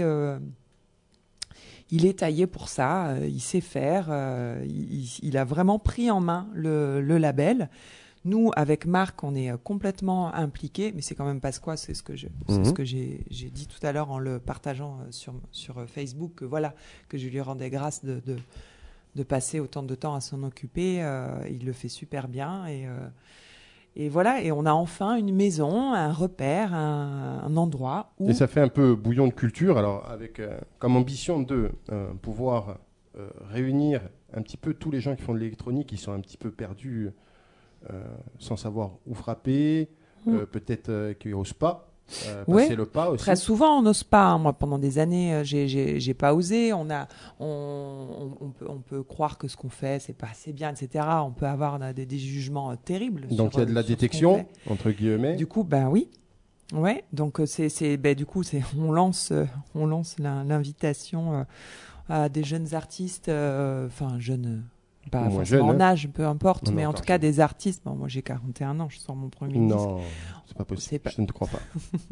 il est taillé pour ça, il sait faire, il a vraiment pris en main le label. nous, avec Marc, on est complètement impliqués, mais c'est quand même pas quoi, c'est ce que j'ai dit tout à l'heure en le partageant sur Facebook, que je lui rendais grâce de passer autant de temps à s'en occuper. Il le fait super bien et voilà, et on a enfin une maison, un repère, un endroit où... Et ça fait un peu bouillon de culture, alors avec comme ambition de pouvoir réunir un petit peu tous les gens qui font de l'électronique, qui sont un petit peu perdus, sans savoir où frapper, peut-être qui n'osent pas passer le pas aussi. Très souvent, on n'ose pas. Hein. Moi, pendant des années, j'ai pas osé. On peut croire que ce qu'on fait, c'est pas assez bien, etc. On peut avoir des jugements terribles. Donc il y a de la détection entre guillemets. Du coup, ben oui. Ouais. Donc on lance l'invitation à des jeunes artistes, jeunes. Pas forcément en âge, peu importe, mais en tout cas des artistes. Bon, moi j'ai 41 ans, je sors mon premier disque. Non, c'est pas possible, je ne te crois pas.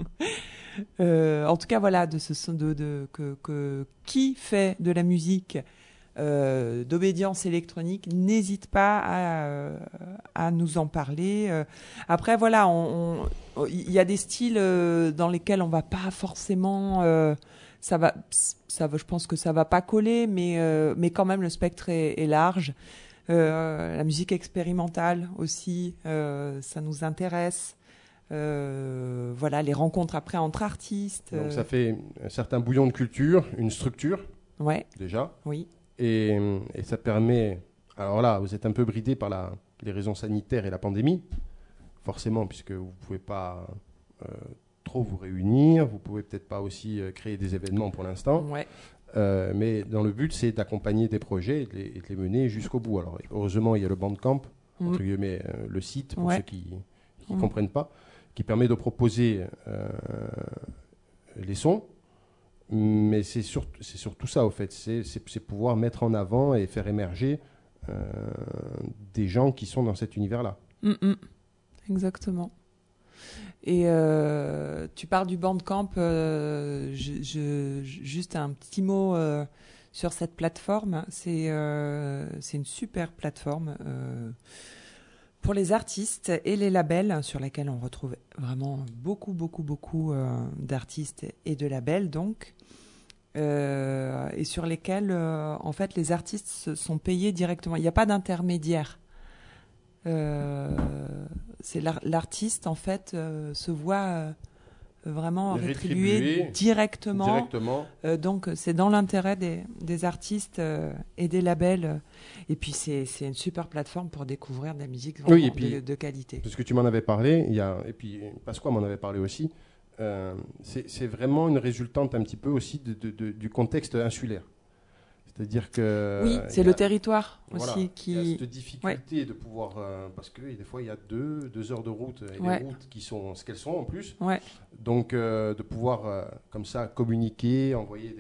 En tout cas, voilà, qui fait de la musique d'obédience électronique, n'hésite pas à nous en parler. Après, voilà, il y a des styles dans lesquels on va pas forcément... je pense que ça va pas coller, mais quand même le spectre est large. La musique expérimentale aussi, ça nous intéresse. Voilà, les rencontres après entre artistes. Donc ça fait un certain bouillon de culture, une structure. Ouais. Déjà. Oui. Et ça permet. Alors là, vous êtes un peu bridé par les raisons sanitaires et la pandémie, forcément, puisque vous pouvez pas trop vous réunir, vous pouvez peut-être pas aussi créer des événements pour l'instant. Ouais. Mais dans le but, c'est d'accompagner des projets et de les mener jusqu'au bout. Alors heureusement, il y a le Bandcamp, entre guillemets, le site pour ceux qui comprennent pas, qui permet de proposer les sons. Mais c'est surtout ça, au fait. C'est pouvoir mettre en avant et faire émerger des gens qui sont dans cet univers-là. Exactement. Et tu parles du Bandcamp, juste un petit mot sur cette plateforme. C'est une super plateforme pour les artistes et les labels, sur laquelle on retrouve vraiment beaucoup d'artistes et de labels, donc. Et sur lesquels, en fait, les artistes sont payés directement. Il n'y a pas d'intermédiaire. C'est l'artiste, en fait, se voit vraiment rétribué directement. Donc, c'est dans l'intérêt des artistes et des labels. Et puis, c'est une super plateforme pour découvrir de la musique vraiment de qualité. Parce que tu m'en avais parlé, et puis Pasqua m'en avait parlé aussi. C'est vraiment une résultante un petit peu aussi du contexte insulaire. C'est-à-dire que... Oui, c'est le territoire aussi qui... Il y a cette difficulté de pouvoir... parce que des fois, il y a deux heures de route, et les routes qui sont ce qu'elles sont en plus. Ouais. Donc, de pouvoir, comme ça, communiquer, envoyer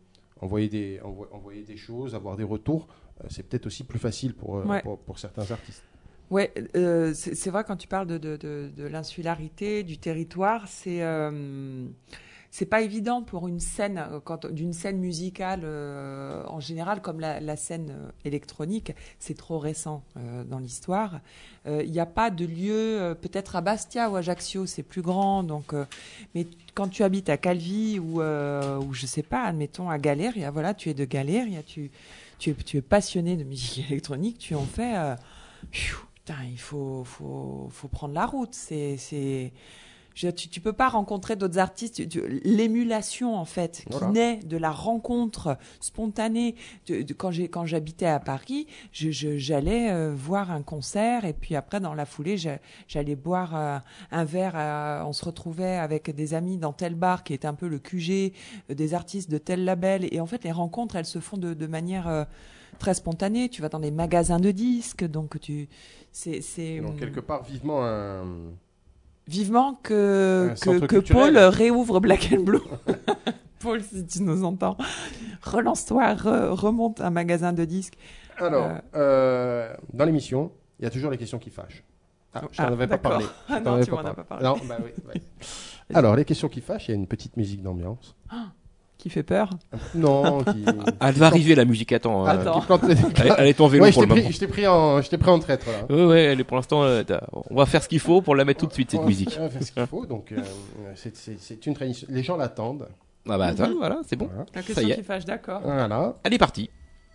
des choses, avoir des retours, c'est peut-être aussi plus facile pour certains artistes. Ouais, c'est vrai, quand tu parles de l'insularité, du territoire, c'est pas évident pour une scène, d'une scène musicale en général, comme la scène électronique, c'est trop récent dans l'histoire. Il n'y a pas de lieu, peut-être à Bastia ou à Ajaccio, c'est plus grand. Donc, mais quand tu habites à Calvi ou je sais pas, admettons à Galéria, voilà, tu es de Galéria, tu es passionné de musique électronique, tu en fais. Putain, il faut prendre la route. Tu peux pas rencontrer d'autres artistes. L'émulation, en fait, qui naît de la rencontre spontanée. Quand j'habitais à Paris, j'allais voir un concert, et puis après, dans la foulée, j'allais boire un verre. On se retrouvait avec des amis dans tel bar qui est un peu le QG des artistes de tel label. Et en fait, les rencontres, elles se font de manière très spontanée. Tu vas dans des magasins de disques, donc donc quelque part, vivement que Paul réouvre Black and Blue. Paul, si tu nous entends, relance-toi, remonte un magasin de disques. Alors, dans l'émission, il y a toujours les questions qui fâchent. Je t'en avais pas parlé. Non, tu m'en as pas parlé. Non, bah oui. Alors, les questions qui fâchent, il y a une petite musique d'ambiance. Qui fait peur. Non, qui... Elle va arriver la musique, attends. Attends. qui plante les- Elle est en vélo Ouais, pour le moment. je t'ai pris en traître, là. Ouais, elle est pour l'instant. On va faire ce qu'il faut pour la mettre tout de suite cette musique. On va faire ce qu'il faut, donc c'est une tradition. Les gens l'attendent. Ah bah attends, voilà, c'est bon. Voilà. La Ça question y est. qui fâche, d'accord. Voilà. Elle est partie.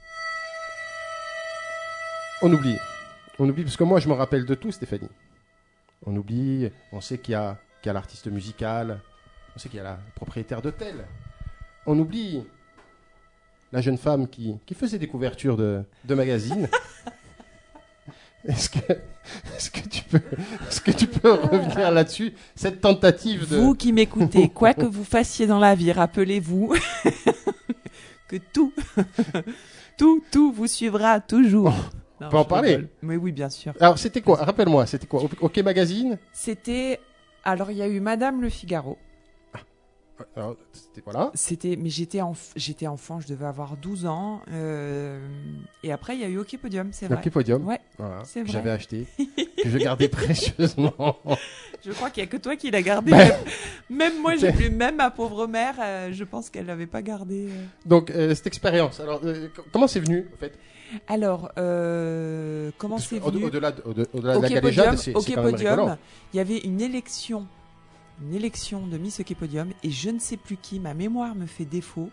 On oublie parce que moi je me rappelle de tout, Stéphanie. On oublie, on sait qu'il y a l'artiste musical, on sait qu'il y a la propriétaire d'hôtel. On oublie la jeune femme qui faisait des couvertures de magazines. Est-ce que tu peux revenir là-dessus, cette tentative de... Vous qui m'écoutez, quoi que vous fassiez dans la vie, rappelez-vous que tout vous suivra toujours. Non, On peut en je parler. rigole. Mais oui, bien sûr. Alors c'était quoi? Rappelle-moi, c'était quoi? OK Magazine? Alors il y a eu Madame Le Figaro. Alors, voilà. Mais j'étais enfant, je devais avoir 12 ans. Et après, il y a eu OK Podium, c'est vrai. OK Podium. Ouais, Voilà, c'est que vrai. j'avais acheté, que je gardais précieusement. je crois qu'il y a que toi qui l'as gardé. Ben- Même moi, même ma pauvre mère, je pense qu'elle l'avait pas gardé. Donc, cette expérience, alors, comment c'est venu, en fait? Alors, comment Parce c'est que venu Au-delà de la OK galéjade, Podium, c'est OK quand même Podium, rigolant. il y avait une élection de Miss OK Podium et je ne sais plus qui, ma mémoire me fait défaut.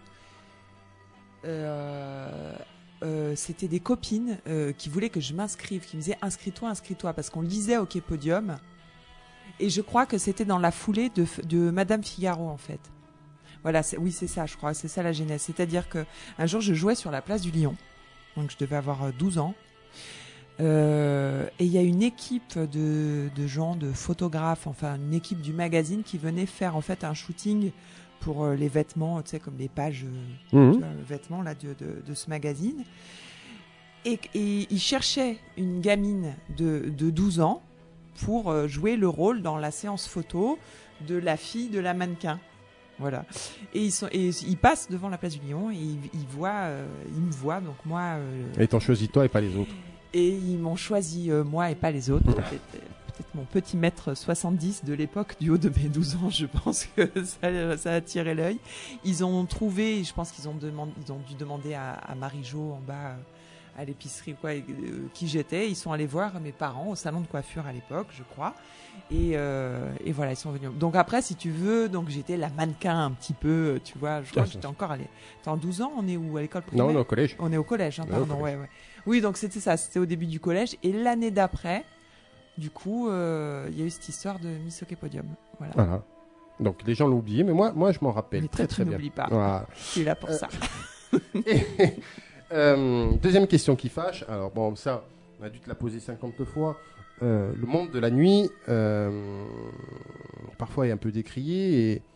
C'était des copines qui voulaient que je m'inscrive, qui me disaient inscris-toi, parce qu'on lisait OK Podium. Et je crois que c'était dans la foulée de Madame Figaro, en fait. Voilà, oui, c'est ça, je crois, c'est ça la genèse. C'est-à-dire que un jour, je jouais sur la place du Lion, donc je devais avoir 12 ans. Et il y a une équipe de gens, de photographes, enfin une équipe du magazine qui venait faire en fait un shooting pour les vêtements, tu sais, comme les pages tu vois, vêtements là, de ce magazine. Et ils cherchaient une gamine de 12 ans pour jouer le rôle dans la séance photo de la fille de la mannequin. Voilà. Et ils passent devant la place du Lion et ils me voient, donc moi... Et t'en choisis toi et pas les autres. Et ils m'ont choisi moi et pas les autres. Peut-être mon petit mètre 70 de l'époque, du haut de mes 12 ans, je pense que ça a attiré l'œil. Ils ont trouvé, je pense qu'ils ont dû demander à Marie-Jo en bas à l'épicerie quoi, qui j'étais. Ils sont allés voir mes parents au salon de coiffure à l'époque, je crois. Et voilà, ils sont venus. Donc après, si tu veux, donc j'étais la mannequin un petit peu, tu vois. Je crois que j'étais encore allée. T'es en 12 ans, on est où à l'école primaire? Non, on est au collège. On est au collège, hein, On est au pardon, collège. ouais. Oui, donc c'était ça, c'était au début du collège. Et l'année d'après, du coup, il y a eu cette histoire de Miss OK Podium. Voilà. Voilà. Donc, les gens l'ont oublié, mais moi, je m'en rappelle Mais très, toi, très tu bien. n'oublies pas. Voilà. Tu es là pour ça. Deuxième question qui fâche. Alors, bon, ça, on a dû te la poser 50 fois. Le monde de la nuit, parfois, est un peu décrié et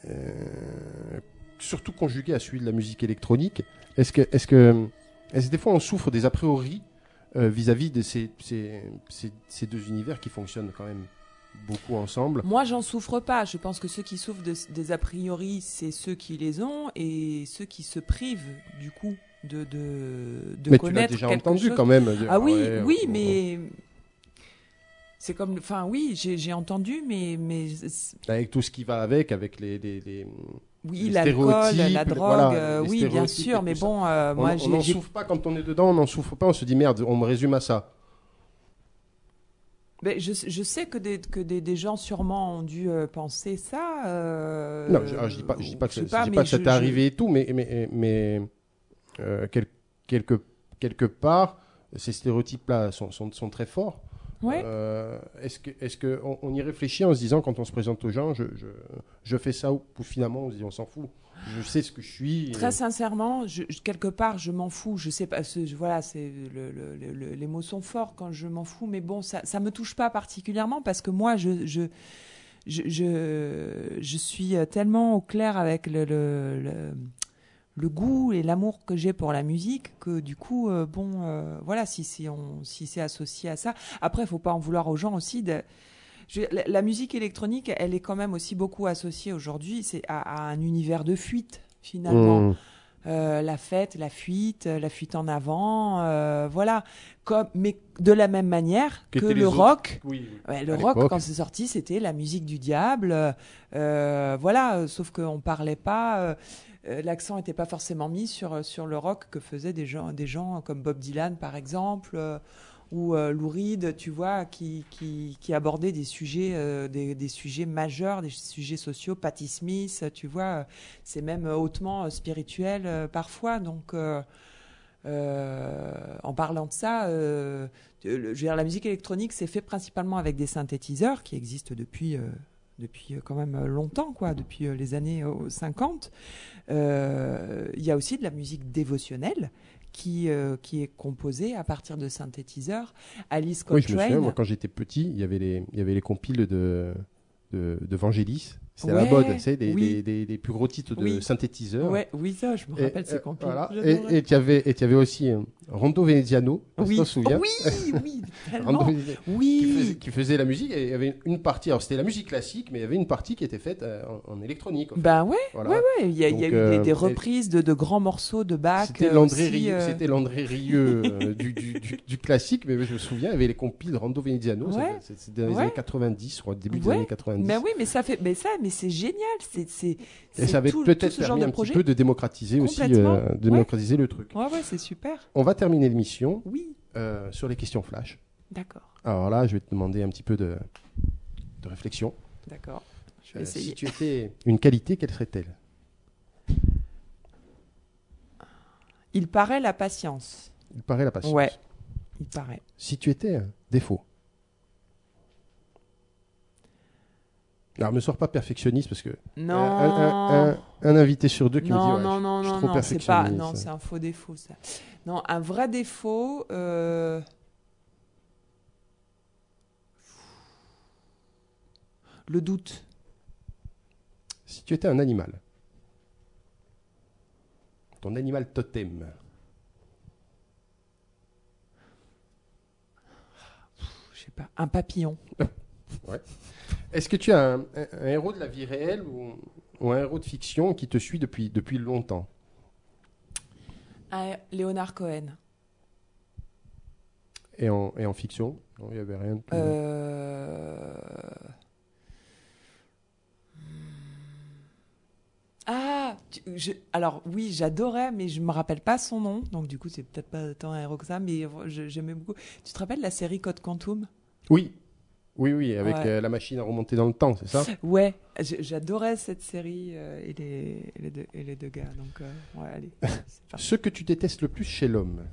surtout conjugué à celui de la musique électronique. Est-ce que des fois, on souffre des a priori vis-à-vis de ces deux univers qui fonctionnent quand même beaucoup ensemble? Moi, j'en souffre pas. Je pense que ceux qui souffrent des a priori, c'est ceux qui les ont et ceux qui se privent, du coup, de Mais connaître tu l'as déjà quelque entendu chose. quand même. Ah oui, Ouais, oui, bon, mais c'est comme, enfin oui, j'ai entendu, mais avec tout ce qui va avec les oui, les l'alcool, stéréotypes, la drogue, voilà, les oui, bien stéréotypes sûr, et mais tout ça. bon, on moi, n'en souffre pas quand on est dedans, on n'en souffre pas, on se dit merde, on me résume à ça. mais je sais que des gens sûrement ont dû penser ça. Non, je dis pas que sais ça mais t'est arrivé et tout, mais quelque part, ces stéréotypes-là sont très forts. Ouais. Est-ce que on y réfléchit en se disant quand on se présente aux gens, je fais ça ou finalement on se dit on s'en fout. Je sais ce que je suis. Très sincèrement, quelque part, je m'en fous. Je sais pas. Voilà, c'est les mots sont forts quand je m'en fous, mais bon, ça me touche pas particulièrement parce que moi, je suis tellement au clair avec le goût et l'amour que j'ai pour la musique que du coup, voilà, si c'est associé à ça. Après, il faut pas en vouloir aux gens aussi la musique électronique, elle est quand même aussi beaucoup associée aujourd'hui à un univers de fuite, finalement. la fête, la fuite en avant, voilà. Mais de la même manière que Qu'étaient les le autres. rock. Oui. Ouais, le À rock, l'époque. quand c'est sorti, c'était la musique du diable. Voilà, sauf qu'on parlait pas. L'accent n'était pas forcément mis sur le rock que faisaient des gens comme Bob Dylan, par exemple, ou Lou Reed, tu vois, qui abordaient des sujets, des sujets majeurs, des sujets sociaux. Patti Smith, tu vois, c'est même hautement spirituel parfois. Donc, en parlant de ça, je veux dire, la musique électronique c'est fait principalement avec des synthétiseurs qui existent depuis quand même longtemps, quoi, depuis les années 50. Il y a aussi de la musique dévotionnelle qui est composée à partir de synthétiseurs. Alice Oui, je me souviens, Coltrane. moi, quand j'étais petit, il y avait les compiles de Vangelis. C'était à Ouais, la mode, tu sais, oui. les plus gros titres de Oui. synthétiseurs. Ouais, oui, ça, je me Et, rappelle ces compiles. voilà. J'adorais. Et tu avais aussi Rondo Veneziano, tu Oui, t'en souviens? oui, Rondo tellement. Veneziano, Oui. qui faisait la musique, et il y avait une partie, alors c'était la musique classique, mais il y avait une partie qui était faite en électronique. En fait. Ben ouais, Voilà. ouais. Il y a Donc, eu des reprises de grands morceaux de Bach. C'était Landré aussi, Rieu, du classique, mais je me souviens, il y avait les compiles de Rondo Veneziano, Ouais. c'était dans les Ouais. années 90, je crois, début des Ouais. années 90. Ben oui, mais ça fait, mais c'est génial. Et C'est ça avait tout peut-être ce genre permis de un projet. petit peu de démocratiser aussi, Complètement. démocratiser le truc. Ouais, c'est super. On va terminer l'émission Oui, sur les questions flash. d'accord, Alors là, je vais te demander un petit peu de réflexion. d'accord. Je vais Si essayer. tu étais une qualité, quelle serait-elle? Il paraît la patience. Il paraît la patience. Ouais, il paraît. Si tu étais un défaut. Alors, me sors pas perfectionniste parce que Non. un invité sur deux qui me dit ouais, non, je suis non, trop non, c'est pas, perfectionniste. non, c'est un faux défaut ça. Non, un vrai défaut. Le doute. Si tu étais un animal, ton animal totem, Je sais pas. Un papillon. est-ce que tu as un héros de la vie réelle ou un héros de fiction qui te suit depuis longtemps? Un Léonard Cohen. Et en fiction? Non, il n'y avait rien de tout. Ah, alors oui, j'adorais, mais je me rappelle pas son nom, donc du coup c'est peut-être pas tant un héros que ça, mais j'aimais beaucoup. Tu te rappelles la série Code Quantum? Oui, avec Ouais. la machine à remonter dans le temps, c'est ça? Ouais, j'adorais cette série et les deux gars, donc ouais, allez, c'est parti. Ce que tu détestes le plus chez l'homme?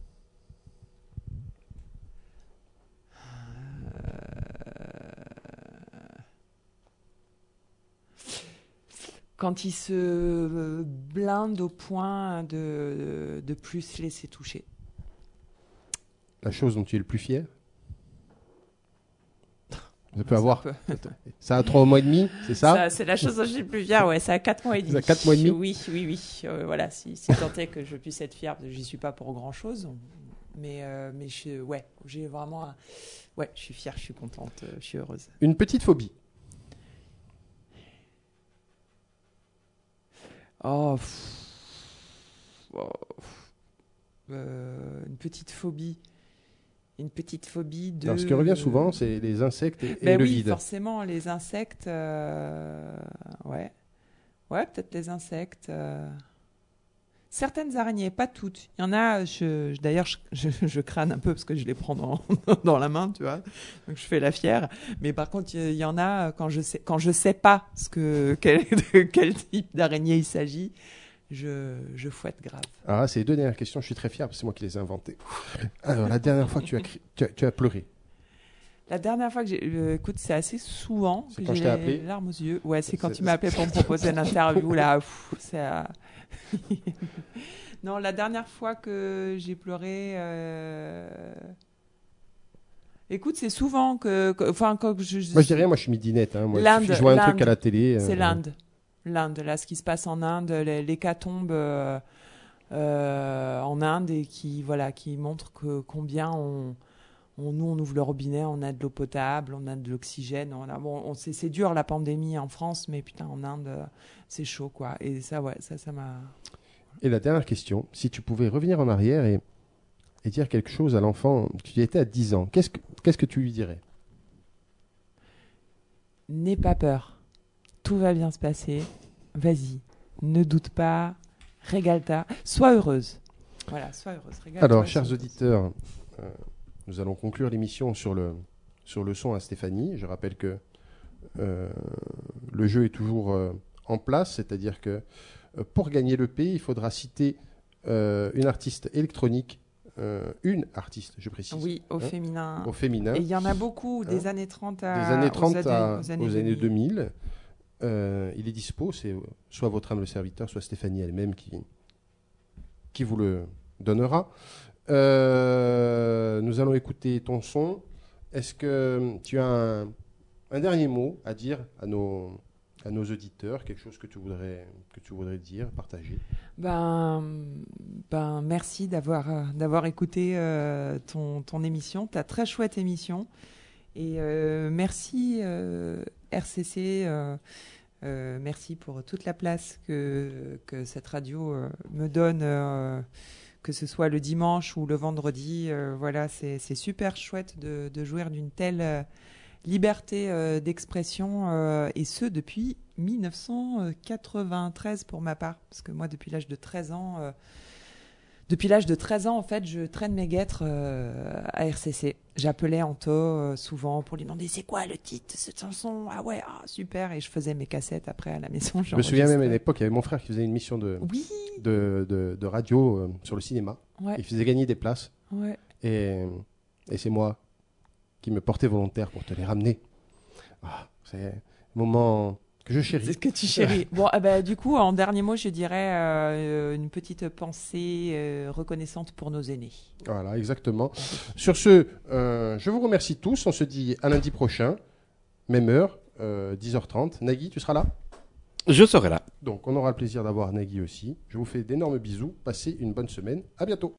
Quand il se blinde au point de plus se laisser toucher. La chose dont tu es le plus fier? Ça peut C'est avoir. un peu- Ça a 3 mois et demi, c'est ça? C'est la chose dont je suis le plus fière, ouais, ça a 4 mois et demi. Ça a 4 mois et demi? Oui. Voilà, si tant est que je puisse être fière, parce que j'y suis pas pour grand chose. Mais j'ai vraiment. Ouais, je suis fière, je suis contente, je suis heureuse. Une petite phobie. Oh. Une petite phobie. Une petite phobie de. Alors, ce qui revient souvent, c'est les insectes et Ben le oui, vide. forcément, les insectes. Ouais. Ouais, peut-être les insectes. Certaines araignées, pas toutes. Il y en a, d'ailleurs, je crâne un peu parce que je les prends dans la main, tu vois. Donc je fais la fière. Mais par contre, il y en a, quand je sais pas quel type d'araignée il s'agit, je fouette grave. Ah, c'est les 2 dernières questions, je suis très fier parce que c'est moi qui les ai inventées. Alors, la dernière fois que tu as pleuré? La dernière fois que écoute, c'est assez souvent C'est que quand j'ai je t'ai appelé? les larmes aux yeux. Ouais, c'est quand C'est- tu m'as appelé pour me proposer une interview, là. Non, la dernière fois que j'ai pleuré... Écoute, c'est souvent enfin, quand Moi, je dis rien, moi, je suis midinette. Hein. Moi, il L'Inde, suffit que je vois un truc l'Inde. à la télé. c'est l'Inde. L'Inde, là, ce qui se passe en Inde, l'hécatombe en Inde et qui montre que combien nous, on ouvre le robinet, on a de l'eau potable, on a de l'oxygène. C'est dur la pandémie en France, mais putain, en Inde, c'est chaud, quoi. Et ça, ouais, ça m'a. Et la dernière question, si tu pouvais revenir en arrière et dire quelque chose à l'enfant, tu étais à 10 ans, qu'est-ce que tu lui dirais? N'aie pas peur. Tout va bien se passer. Vas-y. Ne doute pas. Régale-toi. Sois heureuse. Voilà, sois heureuse. Régale-toi, Alors, sois chers heureuse. auditeurs, nous allons conclure l'émission sur le son à Stéphanie. Je rappelle que le jeu est toujours en place, c'est-à-dire que pour gagner le P, il faudra citer une artiste électronique, une artiste, je précise. Oui, au féminin. Au féminin. Et il y en a beaucoup, des années 30 Des années 30 aux années 2000. Il est dispo, c'est soit votre âme le serviteur, soit Stéphanie elle-même qui vous le donnera. Nous allons écouter ton son. Est-ce que tu as un dernier mot à dire à nos auditeurs, quelque chose que tu voudrais dire, partager? Merci d'avoir écouté ton émission, ta très chouette émission. Et merci RCC, merci pour toute la place que cette radio me donne, que ce soit le dimanche ou le vendredi. Voilà, c'est super chouette de jouir d'une telle liberté d'expression, et ce depuis 1993 pour ma part, parce que moi depuis l'âge de 13 ans, en fait, je traîne mes guêtres à RCC. J'appelais Anto souvent pour lui demander c'est quoi le titre de cette chanson. Ah ouais, super. Et je faisais mes cassettes après à la maison. Je me souviens même à l'époque, il y avait mon frère qui faisait une mission de radio sur le cinéma. Ouais. Il faisait gagner des places. Ouais. Et c'est moi qui me portais volontaire pour te les ramener. C'est un moment que je chéris. C'est ce que tu chéris. Bon, du coup, en dernier mot, je dirais une petite pensée reconnaissante pour nos aînés. Voilà, exactement. Sur ce, je vous remercie tous. On se dit à lundi prochain, même heure, 10h30. Nagui, tu seras là? Je serai là. Donc, on aura le plaisir d'avoir Nagui aussi. Je vous fais d'énormes bisous. Passez une bonne semaine. À bientôt.